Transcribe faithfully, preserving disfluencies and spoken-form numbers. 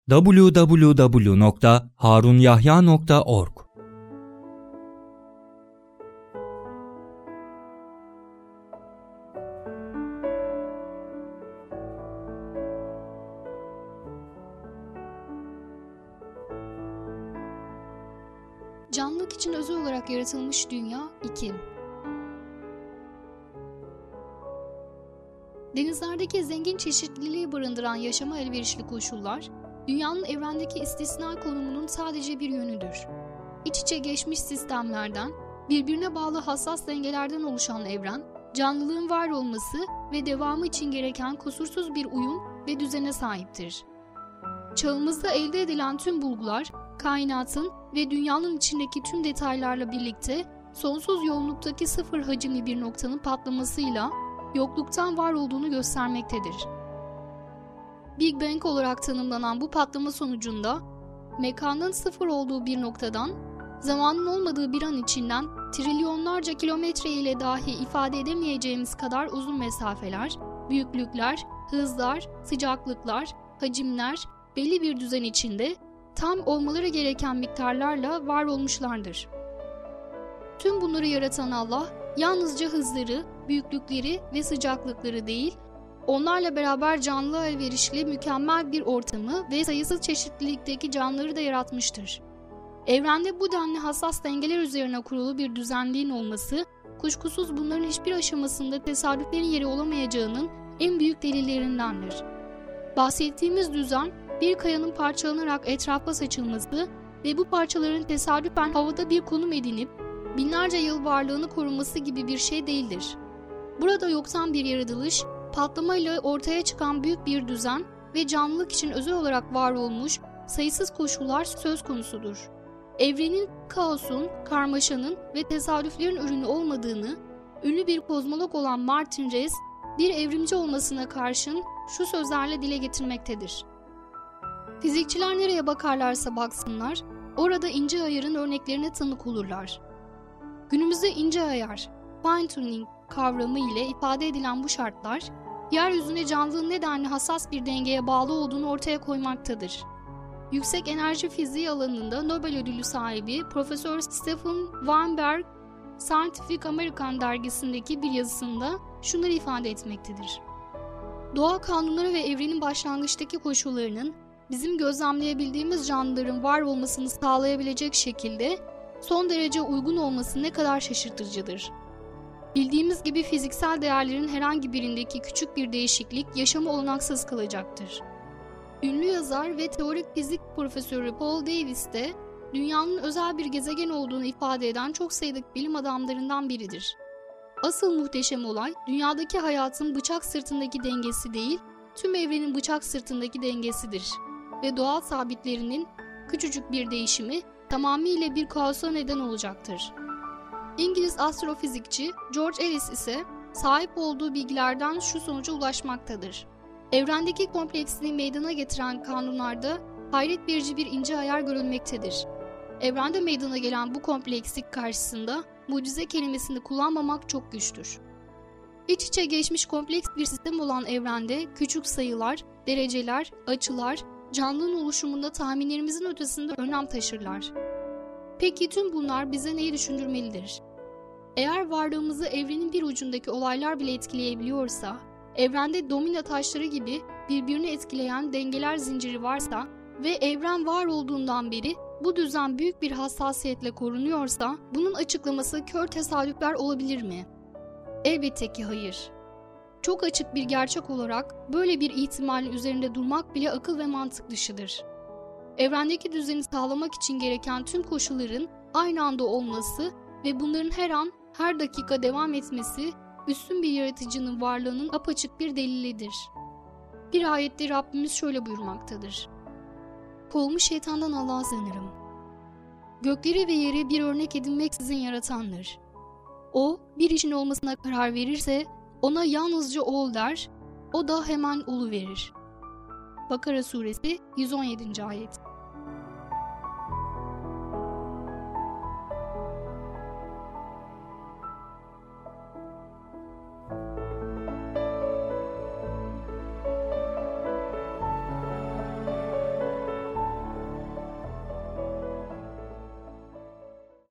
double-u double-u double-u nokta harun yahya nokta org. Canlılık için özel olarak yaratılmış dünya iki. Denizlerdeki zengin çeşitliliği barındıran yaşama elverişli koşullar, dünyanın evrendeki istisna konumunun sadece bir yönüdür. İç içe geçmiş sistemlerden, birbirine bağlı hassas dengelerden oluşan evren, canlılığın var olması ve devamı için gereken kusursuz bir uyum ve düzene sahiptir. Çağımızda elde edilen tüm bulgular, kainatın ve dünyanın içindeki tüm detaylarla birlikte sonsuz yoğunluktaki sıfır hacimli bir noktanın patlamasıyla yokluktan var olduğunu göstermektedir. Big Bang olarak tanımlanan bu patlama sonucunda mekanın sıfır olduğu bir noktadan zamanın olmadığı bir an içinden trilyonlarca kilometre ile dahi ifade edemeyeceğimiz kadar uzun mesafeler, büyüklükler, hızlar, sıcaklıklar, hacimler belli bir düzen içinde tam olmaları gereken miktarlarla var olmuşlardır. Tüm bunları yaratan Allah, yalnızca hızları, büyüklükleri ve sıcaklıkları değil, onlarla beraber canlılığa elverişli mükemmel bir ortamı ve sayısız çeşitlilikteki canlıları da yaratmıştır. Evrende bu denli hassas dengeler üzerine kurulu bir düzenliğin olması, kuşkusuz bunların hiçbir aşamasında tesadüflerin yeri olamayacağının en büyük delillerindendir. Bahsettiğimiz düzen, bir kayanın parçalanarak etrafa saçılması ve bu parçaların tesadüfen havada bir konum edinip binlerce yıl varlığını koruması gibi bir şey değildir. Burada yoktan bir yaratılış, patlamayla ortaya çıkan büyük bir düzen ve canlılık için özel olarak var olmuş sayısız koşullar söz konusudur. Evrenin kaosun, karmaşanın ve tesadüflerin ürünü olmadığını, ünlü bir kozmolog olan Martin Rees, bir evrimci olmasına karşın şu sözlerle dile getirmektedir. Fizikçiler nereye bakarlarsa baksınlar, orada ince ayarın örneklerine tanık olurlar. Günümüzde ince ayar, fine tuning kavramı ile ifade edilen bu şartlar, yeryüzünde canlılığın nedenli hassas bir dengeye bağlı olduğunu ortaya koymaktadır. Yüksek enerji fiziği alanında Nobel ödülü sahibi Profesör Stephen Weinberg, Scientific American dergisindeki bir yazısında şunları ifade etmektedir. Doğa kanunları ve evrenin başlangıçtaki koşullarının bizim gözlemleyebildiğimiz canlıların var olmasını sağlayabilecek şekilde son derece uygun olması ne kadar şaşırtıcıdır. Bildiğimiz gibi fiziksel değerlerin herhangi birindeki küçük bir değişiklik yaşamı olanaksız kılacaktır. Ünlü yazar ve teorik fizik profesörü Paul Davies de dünyanın özel bir gezegen olduğunu ifade eden çok sayıdaki bilim adamlarından biridir. Asıl muhteşem olay, dünyadaki hayatın bıçak sırtındaki dengesi değil, tüm evrenin bıçak sırtındaki dengesidir ve doğal sabitlerinin küçücük bir değişimi tamamıyla bir kaosa neden olacaktır. İngiliz astrofizikçi George Ellis ise sahip olduğu bilgilerden şu sonuca ulaşmaktadır. Evrendeki kompleksliği meydana getiren kanunlarda hayret verici bir ince ayar görülmektedir. Evrende meydana gelen bu komplekslik karşısında mucize kelimesini kullanmamak çok güçtür. İç içe geçmiş kompleks bir sistem olan evrende küçük sayılar, dereceler, açılar, canlılığın oluşumunda tahminlerimizin ötesinde önem taşırlar. Peki tüm bunlar bize neyi düşündürmelidir? Eğer varlığımızı evrenin bir ucundaki olaylar bile etkileyebiliyorsa, evrende domino taşları gibi birbirini etkileyen dengeler zinciri varsa ve evren var olduğundan beri bu düzen büyük bir hassasiyetle korunuyorsa, bunun açıklaması kör tesadüfler olabilir mi? Elbette ki hayır. Çok açık bir gerçek olarak böyle bir ihtimalin üzerinde durmak bile akıl ve mantık dışıdır. Evrendeki düzeni sağlamak için gereken tüm koşulların aynı anda olması ve bunların her an, her dakika devam etmesi, üstün bir yaratıcının varlığının apaçık bir delilidir. Bir ayette Rabbimiz şöyle buyurmaktadır. Kovmuş şeytandan Allah'a sığınırım. Gökleri ve yeri bir örnek edinmeksizin yaratandır. O, bir işin olmasına karar verirse, ona yalnızca ol der, o da hemen oluverir. Bakara suresi yüz on yedinci ayet.